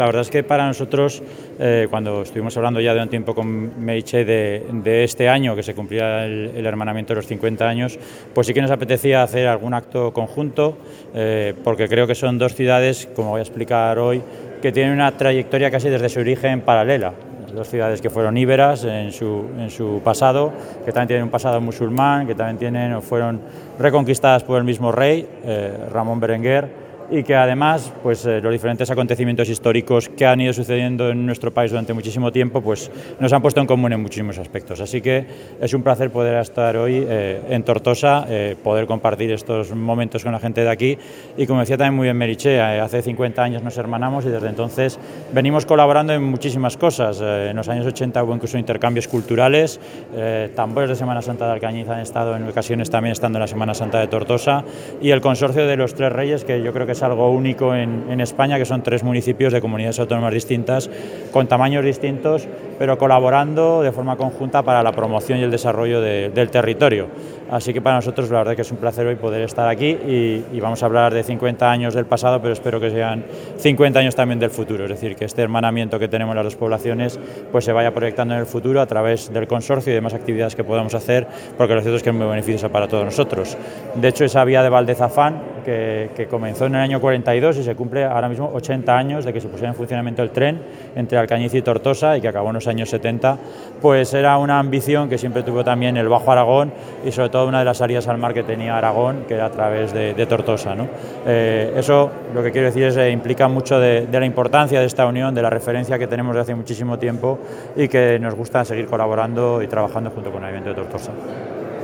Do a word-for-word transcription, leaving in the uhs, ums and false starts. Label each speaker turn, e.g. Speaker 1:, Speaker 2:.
Speaker 1: La verdad es que para nosotros, eh, cuando estuvimos hablando ya de un tiempo con Meritxell de, de este año, que se cumplía el, el hermanamiento de los cincuenta años, pues sí que nos apetecía hacer algún acto conjunto, eh, porque creo que son dos ciudades, como voy a explicar hoy, que tienen una trayectoria casi desde su origen paralela. Dos ciudades que fueron íberas en su, en su pasado, que también tienen un pasado musulmán, que también tienen o fueron reconquistadas por el mismo rey, eh, Ramón Berenguer, y que además pues, eh, los diferentes acontecimientos históricos que han ido sucediendo en nuestro país durante muchísimo tiempo pues, nos han puesto en común en muchísimos aspectos. Así que es un placer poder estar hoy eh, en Tortosa, eh, poder compartir estos momentos con la gente de aquí y como decía también muy bien Meritxell, eh, hace cincuenta años nos hermanamos y desde entonces venimos colaborando en muchísimas cosas. Eh, en los años ochenta hubo incluso intercambios culturales, eh, tambores de Semana Santa de Alcañiz han estado en ocasiones también estando en la Semana Santa de Tortosa y el consorcio de los Tres Reyes, que yo creo que es algo único en, en España, que son tres municipios de comunidades autónomas distintas, con tamaños distintos, pero colaborando de forma conjunta para la promoción y el desarrollo de, del territorio. Así que para nosotros la verdad que es un placer hoy poder estar aquí y, y vamos a hablar de cincuenta años del pasado, pero espero que sean cincuenta años también del futuro, es decir, que este hermanamiento que tenemos en las dos poblaciones pues se vaya proyectando en el futuro a través del consorcio y demás actividades que podamos hacer, porque lo cierto es que es muy beneficioso para todos nosotros. De hecho, esa vía de Valdezafán, que, que comenzó en el año cuarenta y dos y se cumple ahora mismo ochenta años de que se pusiera en funcionamiento el tren entre Alcañiz y Tortosa y que acabó en los años setenta, pues era una ambición que siempre tuvo también el Bajo Aragón y sobre todo una de las salidas al mar que tenía Aragón, que era a través de, de Tortosa, ¿no? Eh, eso lo que quiero decir es que eh, implica mucho de, de la importancia de esta unión, de la referencia que tenemos de hace muchísimo tiempo y que nos gusta seguir colaborando y trabajando junto con el Ayuntamiento de Tortosa.